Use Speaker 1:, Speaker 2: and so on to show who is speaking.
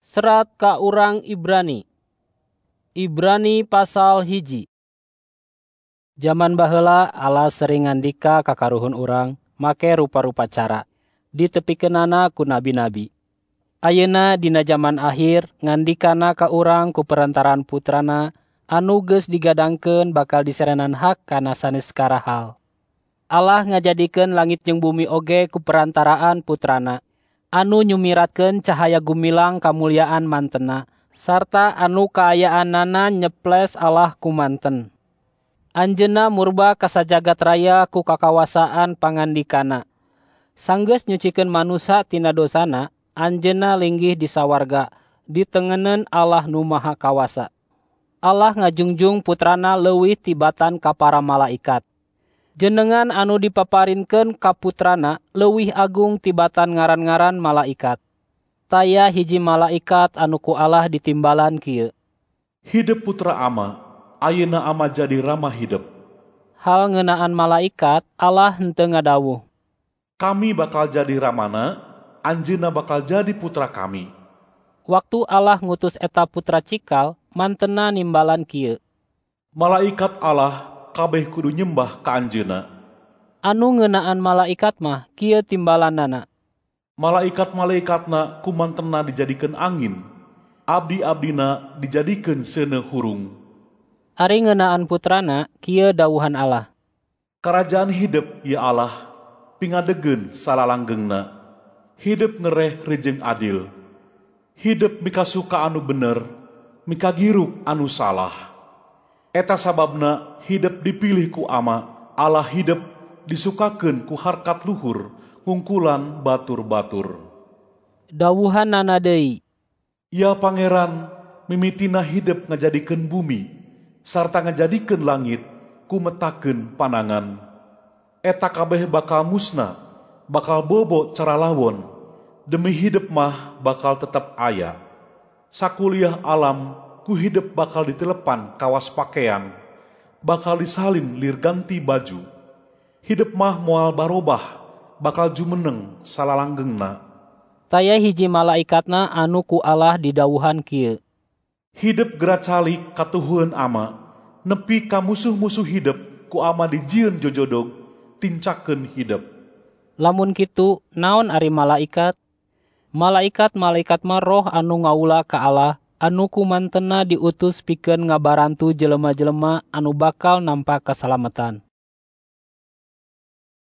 Speaker 1: Serat ka urang Ibrani. Ibrani pasal 1. Zaman baheula Allah sering ngandika ka karuhun urang make rupa-rupa cara ditepikenana ku nabi-nabi. Ayeuna dina zaman akhir ngandikana ka urang ku perantaraan putrana anu geus digadangkeun bakal diserenan hak kana sanes karahal. Allah ngajadikeun langit jeung bumi oge ku perantaraan putrana anu nyumiratkeun cahaya gumilang kamuliaan mantena sarta anu kaayaanana nyeples Allah ku manten. Anjeunna murba ka sajagat raya ku kakawasaan pangandikana. Sanggeus nyucikeun manusa tina dosana, anjeunna linggih di sawarga, ditengenen Allah nu Maha Kawasa. Allah ngajungjung putrana leuwih tibatan ka para malaikat. Jenengan anu dipaparinkeun ka putrana leuwih agung tibatan ngaran-ngaran malaikat. Taya hiji malaikat anu ku Allah ditimbalan kieu.
Speaker 2: Hidup putra ama, ayeuna ama jadi ramah hidup.
Speaker 1: Hal ngeunaan malaikat, Allah henteu ngadawuh.
Speaker 2: Kami bakal jadi ramana, anjeunna bakal jadi putra kami.
Speaker 1: Waktu Allah ngutus eta putra cikal, mantena nimbalan kieu.
Speaker 2: Malaikat Allah kabeh kudu nyembah ka anjeunna.
Speaker 1: Anu ngeunaan malaikat mah kieu timbalanana.
Speaker 2: Malaikat-malaikatna kumantena dijadikeun angin. Abdi-abdina dijadikeun seuneu hurung.
Speaker 1: Ari ngeunaan putrana kieu dawuhan Allah.
Speaker 2: Karajaan hidup ya Allah, pingadegeun salalanggengna. Hidup ngereh rejeng adil. Hidup mika suka anu bener, mika giruk anu salah. Eta sababna hidup dipilih ku ama, Allah hidup disukakeun ku harkat luhur, ngungkulan batur-batur.
Speaker 1: Dawuhanana deui.
Speaker 2: Ya Pangeran, mimitina hidup ngajadikeun bumi, sarta ngajadikeun langit, kumetakeun panangan. Eta kabeh bakal musna, bakal bobo cara lawon, demi hidup mah bakal tetap aya. Sakuliah alam, ku hidup bakal ditelepan kawas pakaian, bakal disalin lir ganti baju. Hidup mah moal barobah, bakal jumeneng salalanggengna.
Speaker 1: Taya hiji malaikatna anu ku Allah didawuhan kieu.
Speaker 2: Hidup geura calik katuhueun ama, nepi ka musuh-musuh hidup ku ama dijieun jojodog, tincakeun hidup.
Speaker 1: Lamun kitu, naon ari malaikat? Malaikat-malaikat mah roh anu ngaula ka Allah, anu kumantena diutus pikeun ngabarantu jelema-jelema anu bakal nampa kasalamatan.